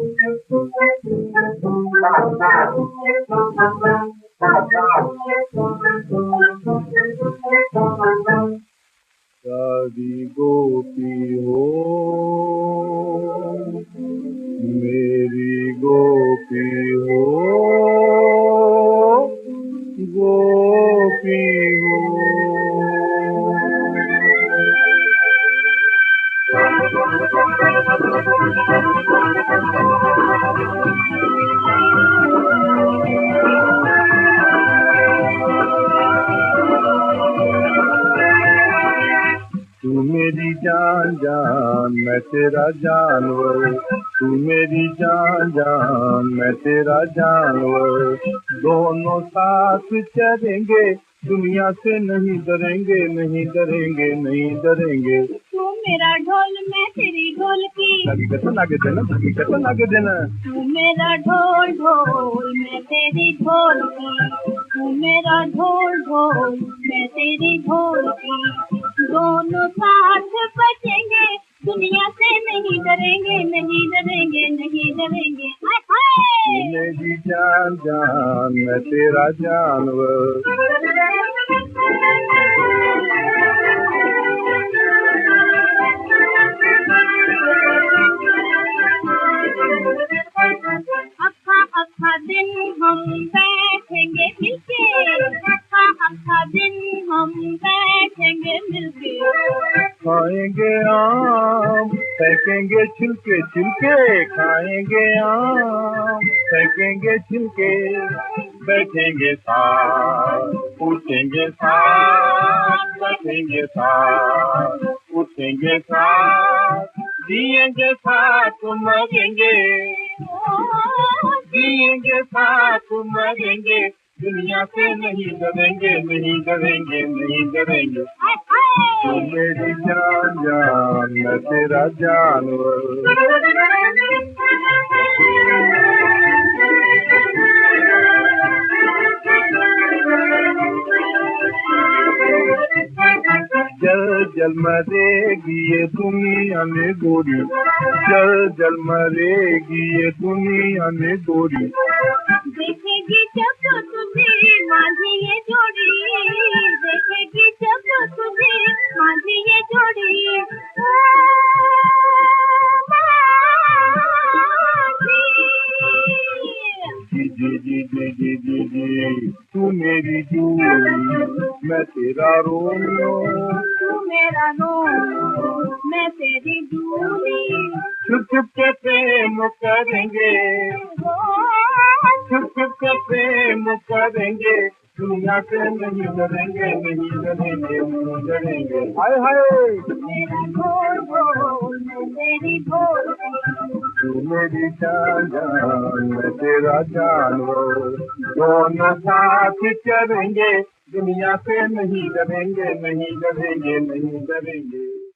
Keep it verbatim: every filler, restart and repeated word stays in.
सारी गोपी हो मेरी गोपी हो गोपी हो। तू मेरी जान जान मैं तेरा जानवर, तू मेरी जान जान मैं तेरा जानवर, दोनों साथ चलेंगे दुनिया से नहीं डरेंगे नहीं डरेंगे नहीं डरेंगे। तू मेरा ढोल मैं तेरी ढोलकी, हकीकत आगे देना हकीकत आगे देना। तू मेरा ढोल ढोल मैं तेरी ढोलकी, तू मेरा ढोल ढोल मैं तेरी ढोलकी, दोनों साथ बचेंगे दुनिया से नहीं डरेंगे नहीं डरेंगे नहीं डरेंगे। तू मेरी जान जान मैं तेरा जानवर। अक्खा अक्खा दिन हम बैठेंगे मिलके, अक्खा अक्खा दिन हम बैठेंगे मिलके, खाएंगे आम फेंकेंगे छिलके छिलके, खाएंगे आम फेंकेंगे छिलके, बैठेंगे साथ उठेंगे साथ बैठेंगे साथ उठेंगे साथ, जिएंगे साथ मरेंगे जिएंगे साथ मरेंगे, दुनिया से नहीं डरेंगे नहीं डरेंगे नहीं डरेंगे। तू मेरी जान जान मैं तेरा जानवर। जल जल मरेगी ये दुनिया में गोरी, जल जल मरेगी ये दुनिया में गोरी, देखेगी जब तुझे माझी ये जोड़ी, देखेगी जब तुझे माझी ये जोड़ी, जी जी जी जी जी जी जी। तू मेरी जूली मैं तेरा रोमियो, तू मेरा रोमियो मैं तेरी जूली, छुप छुप के प्रेम करेंगे छुप छुप के प्रेम करेंगे, दुनिया से नहीं डरेंगे नहीं डरेंगे नहीं डरेंगे। हाय हाय मेरा ढोल ढोल मैं तेरी ढोलकी, तू मेरी जान जान मैं तेरा जानवर, दोनों साथ चलेंगे दुनिया से नहीं डरेंगे नहीं डरेंगे नहीं डरेंगे।